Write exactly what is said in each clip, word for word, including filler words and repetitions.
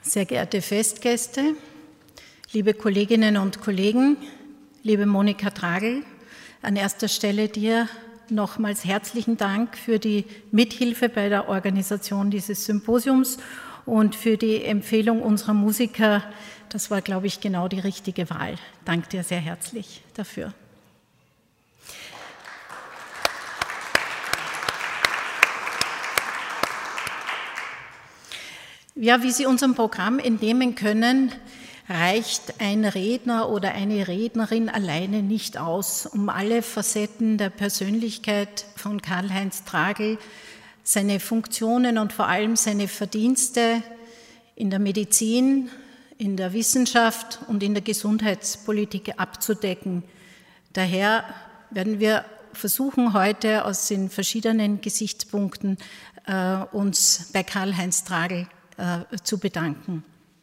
Sehr geehrte Festgäste, liebe Kolleginnen und Kollegen, liebe Monika Tragl, an erster Stelle dir nochmals herzlichen Dank für die Mithilfe bei der Organisation dieses Symposiums und für die Empfehlung unserer Musiker. Das war, glaube ich, genau die richtige Wahl. Danke dir sehr herzlich dafür. Ja, wie Sie unserem Programm entnehmen können, reicht ein Redner oder eine Rednerin alleine nicht aus, um alle Facetten der Persönlichkeit von Karl-Heinz Tragl, seine Funktionen und vor allem seine Verdienste in der Medizin, in der Wissenschaft und in der Gesundheitspolitik abzudecken. Daher werden wir versuchen, heute aus den verschiedenen Gesichtspunkten äh, uns bei Karl-Heinz Tragl äh, zu bedanken.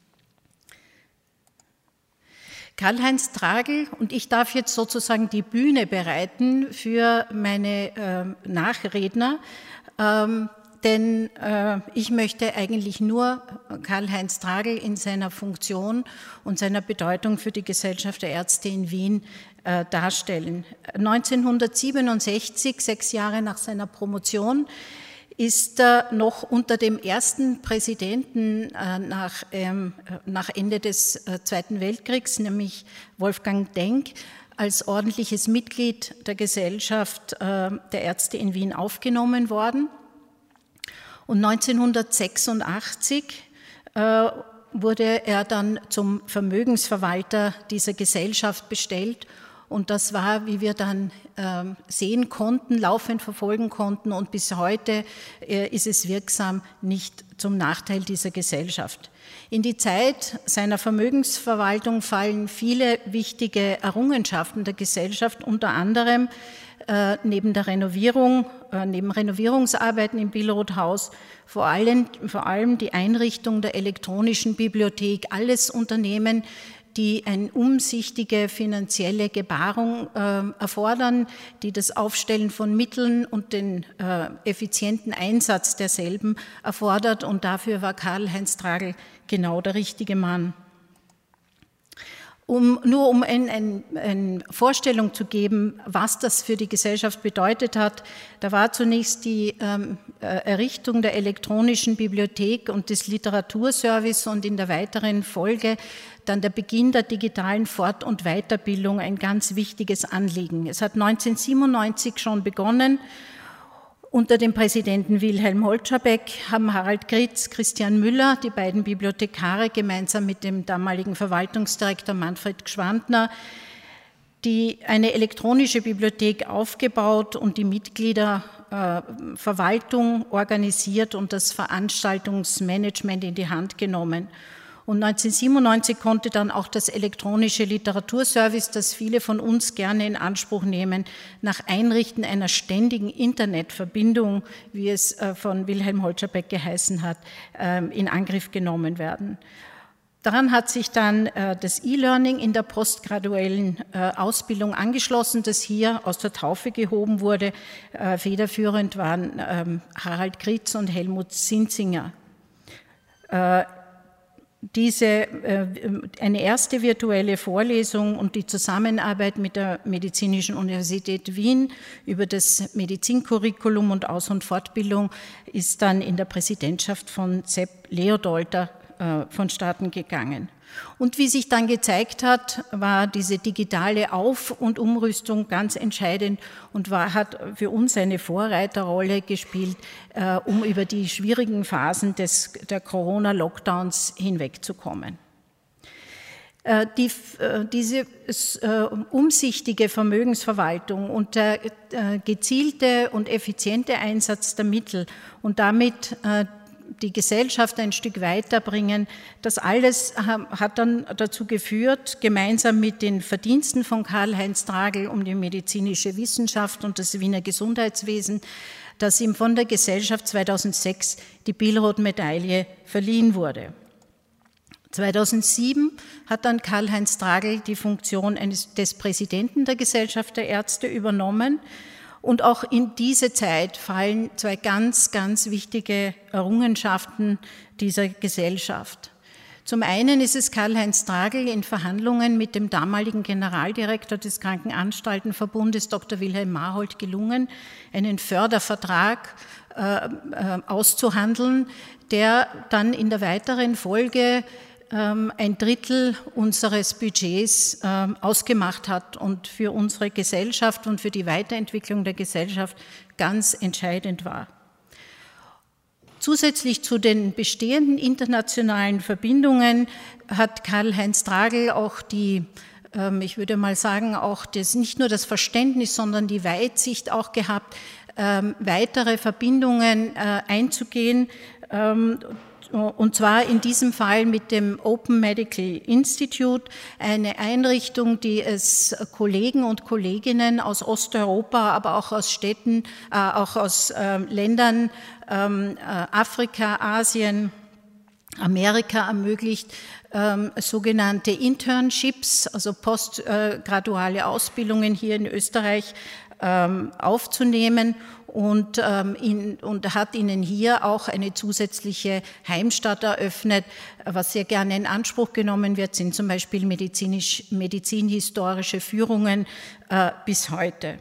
Karl-Heinz Tragl, und ich darf jetzt sozusagen die Bühne bereiten für meine äh, Nachredner, ähm, denn äh, ich möchte eigentlich nur Karl-Heinz Tragl in seiner Funktion und seiner Bedeutung für die Gesellschaft der Ärzte in Wien äh, darstellen. neunzehnhundertsiebenundsechzig, sechs Jahre nach seiner Promotion, ist er noch unter dem ersten Präsidenten äh, nach, ähm, nach Ende des äh, Zweiten Weltkriegs, nämlich Wolfgang Denk, als ordentliches Mitglied der Gesellschaft äh, der Ärzte in Wien aufgenommen worden. Und neunzehnhundertsechsundachtzig äh, wurde er dann zum Vermögensverwalter dieser Gesellschaft bestellt. Und das war, wie wir dann äh, sehen konnten, laufend verfolgen konnten, und bis heute äh, ist es wirksam, nicht zum Nachteil dieser Gesellschaft. In die Zeit seiner Vermögensverwaltung fallen viele wichtige Errungenschaften der Gesellschaft, unter anderem äh, neben der Renovierung, äh, neben Renovierungsarbeiten im Billroth-Haus, vor allem, vor allem die Einrichtung der elektronischen Bibliothek, alles Unternehmen, die eine umsichtige finanzielle Gebarung äh, erfordern, die das Aufstellen von Mitteln und den äh, effizienten Einsatz derselben erfordert. Und dafür war Karl-Heinz Tragl genau der richtige Mann. Um, nur um eine ein, ein Vorstellung zu geben, was das für die Gesellschaft bedeutet hat, da war zunächst die ähm, Errichtung der elektronischen Bibliothek und des Literaturservice und in der weiteren Folge dann der Beginn der digitalen Fort- und Weiterbildung ein ganz wichtiges Anliegen. Es hat neunzehnhundertsiebenundneunzig schon begonnen. Unter dem Präsidenten Wilhelm Holtscherbeck haben Harald Gritz, Christian Müller, die beiden Bibliothekare, gemeinsam mit dem damaligen Verwaltungsdirektor Manfred Gschwandner, die eine elektronische Bibliothek aufgebaut und die Mitglieder äh, Verwaltung organisiert und das Veranstaltungsmanagement in die Hand genommen. Und neunzehnhundertsiebenundneunzig konnte dann auch das elektronische Literaturservice, das viele von uns gerne in Anspruch nehmen, nach Einrichten einer ständigen Internetverbindung, wie es von Wilhelm Holtscherbeck geheißen hat, in Angriff genommen werden. Daran hat sich dann das E-Learning in der postgraduellen Ausbildung angeschlossen, das hier aus der Taufe gehoben wurde. Federführend waren Harald Gritz und Helmut Sinzinger. Diese, eine erste virtuelle Vorlesung und die Zusammenarbeit mit der Medizinischen Universität Wien über das Medizincurriculum und Aus- und Fortbildung ist dann in der Präsidentschaft von Sepp Leodolter vonstatten gegangen. Und wie sich dann gezeigt hat, war diese digitale Auf- und Umrüstung ganz entscheidend und war, hat für uns eine Vorreiterrolle gespielt, äh, um über die schwierigen Phasen des, der Corona-Lockdowns hinwegzukommen. Äh, die, äh, diese äh, umsichtige Vermögensverwaltung und der äh, gezielte und effiziente Einsatz der Mittel und damit äh, die Gesellschaft ein Stück weiterbringen. Das alles hat dann dazu geführt, gemeinsam mit den Verdiensten von Karl-Heinz Tragl um die medizinische Wissenschaft und das Wiener Gesundheitswesen, dass ihm von der Gesellschaft zweitausendsechs die Billroth-Medaille verliehen wurde. zweitausendsieben hat dann Karl-Heinz Tragl die Funktion eines, des Präsidenten der Gesellschaft der Ärzte übernommen. Und auch in diese Zeit fallen zwei ganz, ganz wichtige Errungenschaften dieser Gesellschaft. Zum einen ist es Karl-Heinz Tragl in Verhandlungen mit dem damaligen Generaldirektor des Krankenanstaltenverbundes, Doktor Wilhelm Marhold, gelungen, einen Fördervertrag äh, äh, auszuhandeln, der dann in der weiteren Folge ähm, ein Drittel unseres Budgets äh, ausgemacht hat und für unsere Gesellschaft und für die Weiterentwicklung der Gesellschaft ganz entscheidend war. Zusätzlich zu den bestehenden internationalen Verbindungen hat Karl-Heinz Tragl auch die, ich würde mal sagen, auch das, nicht nur das Verständnis, sondern die Weitsicht auch gehabt, weitere Verbindungen einzugehen, und zwar in diesem Fall mit dem Open Medical Institute, eine Einrichtung, die es Kollegen und Kolleginnen aus Osteuropa, aber auch aus Städten, äh, auch aus äh, Ländern ähm, Afrika, Asien, Amerika ermöglicht, ähm, sogenannte Internships, also postgraduale Ausbildungen hier in Österreich ähm, aufzunehmen. Und, ähm, in, und hat ihnen hier auch eine zusätzliche Heimstatt eröffnet. Was sehr gerne in Anspruch genommen wird, sind zum Beispiel medizinisch, medizinhistorische Führungen äh, bis heute.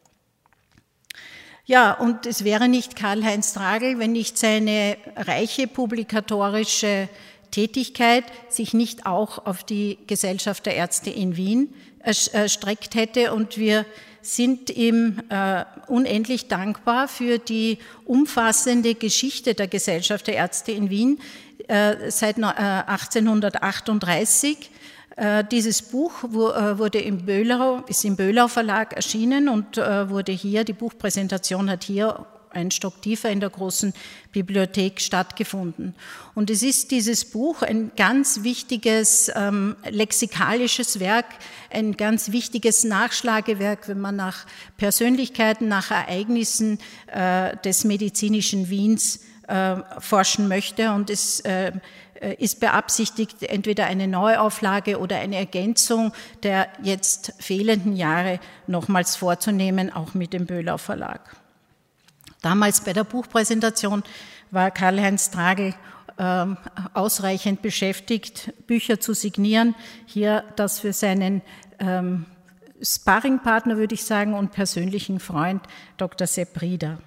Ja, und es wäre nicht Karl-Heinz Tragl, wenn nicht seine reiche publikatorische Tätigkeit sich nicht auch auf die Gesellschaft der Ärzte in Wien erstreckt hätte, und wir sind ihm äh, unendlich dankbar für die umfassende Geschichte der Gesellschaft der Ärzte in Wien äh, seit äh, achtzehnhundertachtunddreißig. Äh, dieses Buch wo, äh, wurde im Böhlau, ist im Böhlau Verlag erschienen und äh, wurde hier, die Buchpräsentation hat hier einen Stock tiefer in der großen Bibliothek stattgefunden. Und es ist dieses Buch ein ganz wichtiges ähm, lexikalisches Werk, ein ganz wichtiges Nachschlagewerk, wenn man nach Persönlichkeiten, nach Ereignissen äh, des medizinischen Wiens äh, forschen möchte. Und es äh, ist beabsichtigt, entweder eine Neuauflage oder eine Ergänzung der jetzt fehlenden Jahre nochmals vorzunehmen, auch mit dem Böhlau Verlag. Damals bei der Buchpräsentation war Karl-Heinz Tragl äh, ausreichend beschäftigt, Bücher zu signieren. Hier das für seinen ähm, Sparringpartner, würde ich sagen, und persönlichen Freund Doktor Sepp Rieder.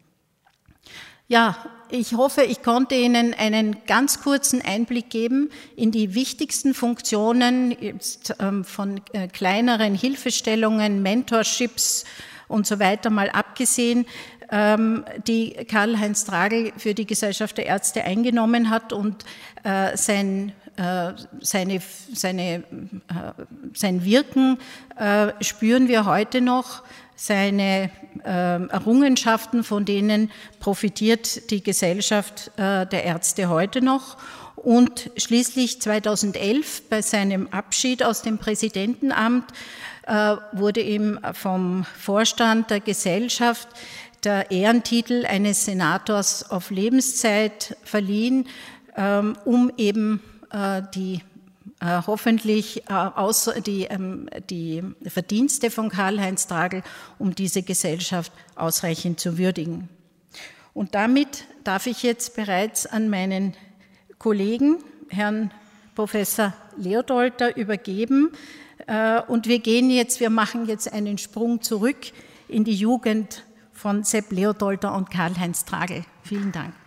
Ja, ich hoffe, ich konnte Ihnen einen ganz kurzen Einblick geben in die wichtigsten Funktionen jetzt, ähm, von äh, kleineren Hilfestellungen, Mentorships und so weiter mal abgesehen, die Karl-Heinz Tragl für die Gesellschaft der Ärzte eingenommen hat, und äh, sein, äh, seine, seine, äh, sein Wirken äh, spüren wir heute noch, seine äh, Errungenschaften, von denen profitiert die Gesellschaft äh, der Ärzte heute noch. Und schließlich zweitausendelf bei seinem Abschied aus dem Präsidentenamt äh, wurde ihm vom Vorstand der Gesellschaft der Ehrentitel eines Senators auf Lebenszeit verliehen, um eben die hoffentlich die, die Verdienste von Karl-Heinz Tragl, um diese Gesellschaft ausreichend zu würdigen. Und damit darf ich jetzt bereits an meinen Kollegen, Herrn Professor Leodolter, übergeben. Und wir gehen jetzt, wir machen jetzt einen Sprung zurück in die Jugend von Sepp Leodolter und Karl-Heinz Tragl. Vielen Dank.